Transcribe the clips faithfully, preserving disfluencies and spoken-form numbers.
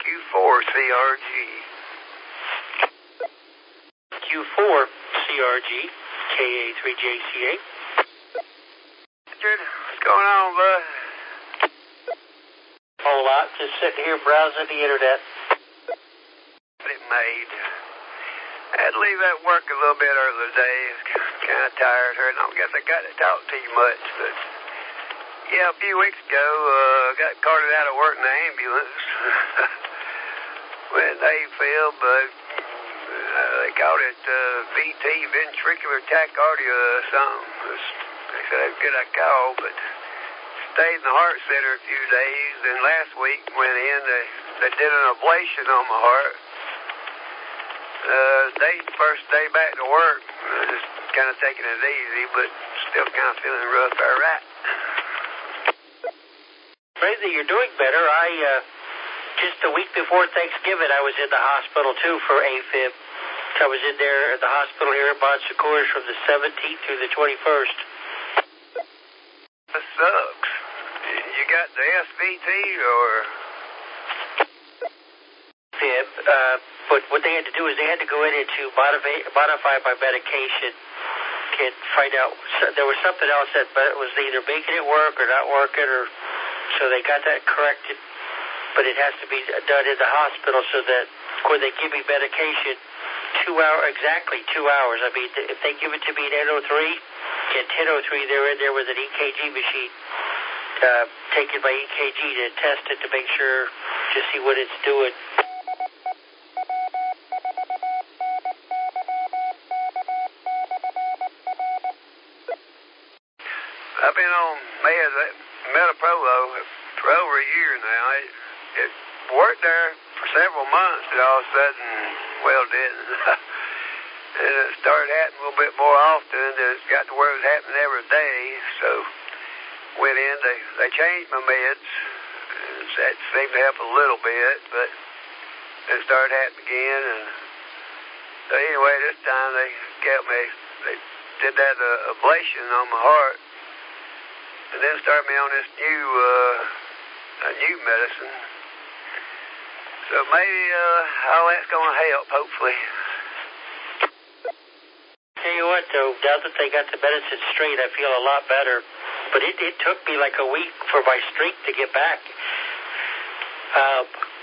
four C R G. Q four C R G, K A three J C A. Richard, what's going on, bud? Whole lot. Just sitting here browsing the internet. It made. I had to leave at work a little bit earlier today. Kind of tired. Heard. I don't guess I got to talk to you much, but yeah, a few weeks ago, uh, got carted out of work in the ambulance. Went to Hayfield, but uh, they called it uh, V T, ventricular tachycardia or something. They said they good I called, but stayed in the heart center a few days. Then last week went in, they, they did an ablation on my heart. Uh, day, first day back to work, uh, just kind of taking it easy, but still kind of feeling rough. All right. Pray that you're doing better. I, uh, just a week before Thanksgiving, I was in the hospital, too, for AFib. I was in there at the hospital here at Bon Secours from the seventeenth through the twenty-first. That sucks. You got the S V T or... Fib, uh, but what they had to do is they had to go in and to modify, modify my medication and find out. So there was something else that was either making it work or not working, or so they got that corrected. But it has to be done in the hospital so that when they give me medication, two hour exactly two hours. I mean, if they give it to me at eight oh three, at ten oh three they're in there with an E K G machine, uh, taking my E K G to test it to make sure to see what it's doing. I've been on med, Metaprolo for over a year now. It, it worked there for several months, and all of a sudden, well, it didn't. And it started happening a little bit more often, and it got to where it was happening every day. So went in, they, they changed my meds. And that seemed to help a little bit, but it started happening again. And so anyway, this time they got me, they did that uh, ablation on my heart. And then started me on this new, uh, a new medicine. So maybe, uh, all that's going to help, hopefully. Tell you what, though, now that they got the medicine straight, I feel a lot better. But it, it took me like a week for my strength to get back. Um,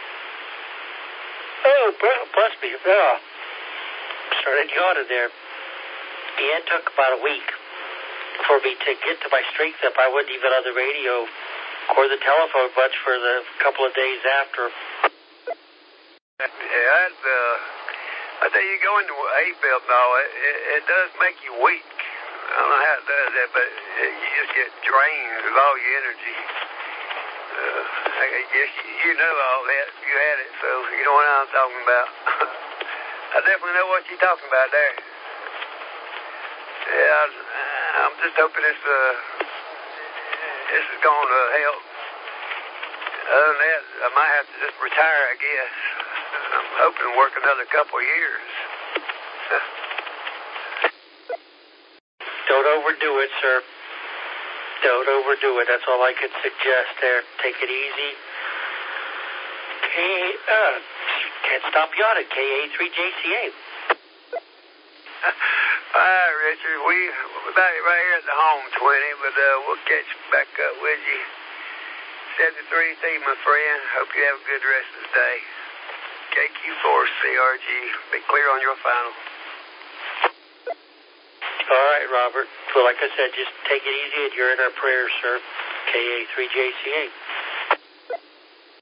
oh, bless me. Oh, started yawning there. Yeah, it took about a week for me to get to my strength up. I wasn't even on the radio or the telephone much for the couple of days after. Yeah, that's, uh, I tell you, going to AFib and all, it, it, it does make you weak. I don't know how it does that, but it, you just get drained of all your energy. Uh, I guess you, you know all that. You had it, so you know what I'm talking about. I definitely know what you're talking about there. Yeah, I, I'm just hoping this, uh, this is going to help. Other than that, I might have to just retire, I guess. I'm hoping to work another couple of years. Don't overdo it, sir. Don't overdo it. That's all I could suggest there. Take it easy. K, uh, can't stop yawning. K A three J C A. All right, Richard. We, we're about right here at the home twenty, but uh, we'll catch back up with you. seventy-three C, my friend. Hope you have a good rest of the day. K Q four C R G. Be clear on your final. All right, Robert. Well, like I said, just take it easy and you're in our prayers, sir. K A three J C A.